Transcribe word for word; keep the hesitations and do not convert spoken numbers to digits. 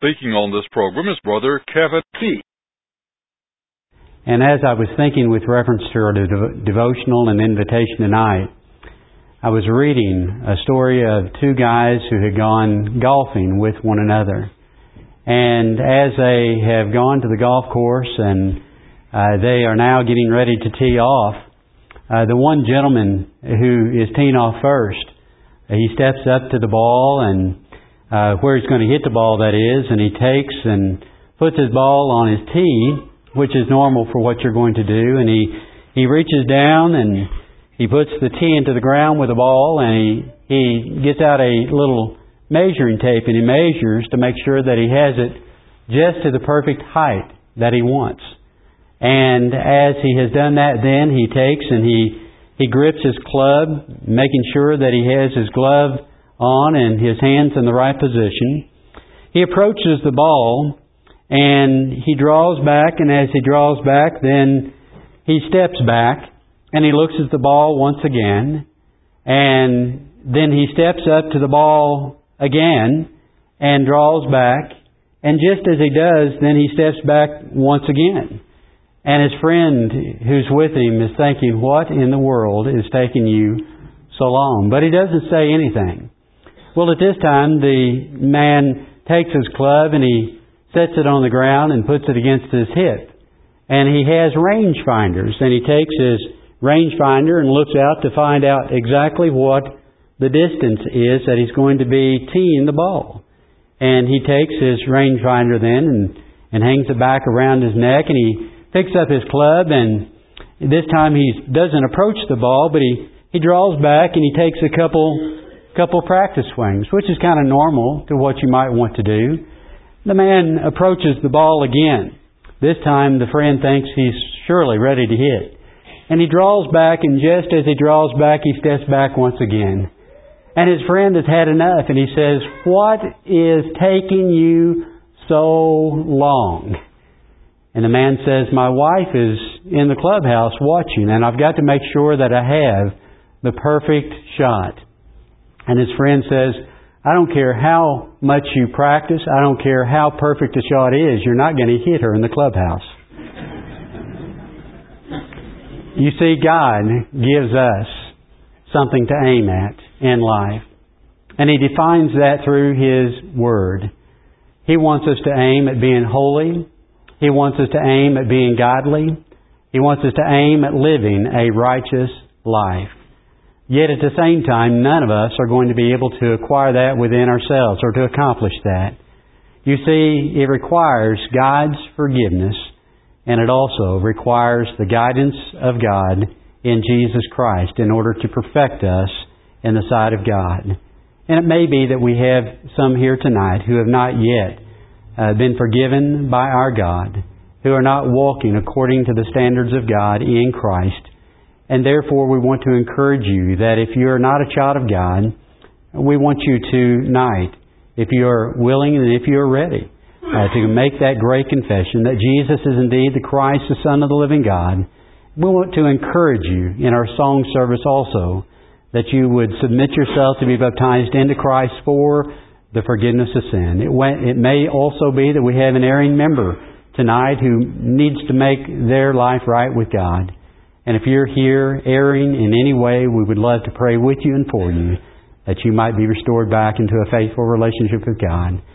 speaking on this program is Brother Kevin P. And as I was thinking with reference to our dev- devotional and invitation tonight, I was reading a story of two guys who had gone golfing with one another. And as they have gone to the golf course and uh, they are now getting ready to tee off, uh, the one gentleman who is teeing off first, he steps up to the ball and uh, where he's going to hit the ball, that is, and he takes and puts his ball on his tee, which is normal for what you're going to do, and he, he reaches down and he puts the tee into the ground with the ball, and he, he gets out a little measuring tape and he measures to make sure that he has it just to the perfect height that he wants. And as he has done that, then he takes and he, he grips his club, making sure that he has his glove on and his hands in the right position. He approaches the ball and he draws back, and as he draws back, then he steps back and he looks at the ball once again, and then he steps up to the ball again and draws back, and just as he does, then he steps back once again. And his friend who's with him is thinking, what in the world is taking you so long? But he doesn't say anything. Well, at this time, the man takes his club and he sets it on the ground and puts it against his hip. And he has range finders, and he takes his range finder and looks out to find out exactly what the distance is that he's going to be teeing the ball. And he takes his range finder then and, and hangs it back around his neck, and he picks up his club, and this time he doesn't approach the ball, but he, he draws back and he takes a couple couple practice swings, which is kind of normal to what you might want to do. The man approaches the ball again. This time the friend thinks he's surely ready to hit. And he draws back, and just as he draws back, he steps back once again. And his friend has had enough, and he says, what is taking you so long? And the man says, my wife is in the clubhouse watching, and I've got to make sure that I have the perfect shot. And his friend says, I don't care how much you practice, I don't care how perfect a shot is, you're not going to hit her in the clubhouse. You see, God gives us something to aim at in life. And He defines that through His Word. He wants us to aim at being holy. He wants us to aim at being godly. He wants us to aim at living a righteous life. Yet at the same time, none of us are going to be able to acquire that within ourselves or to accomplish that. You see, it requires God's forgiveness, and it also requires the guidance of God in Jesus Christ in order to perfect us in the sight of God. And it may be that we have some here tonight who have not yet uh, been forgiven by our God, who are not walking according to the standards of God in Christ. And therefore we want to encourage you that if you're not a child of God, we want you tonight, if you're willing and if you're ready, uh, to make that great confession that Jesus is indeed the Christ, the Son of the living God. We want to encourage you in our song service also that you would submit yourself to be baptized into Christ for the forgiveness of sin. It, went, it may also be that we have an erring member tonight who needs to make their life right with God. And if you're here erring in any way, we would love to pray with you and for you that you might be restored back into a faithful relationship with God.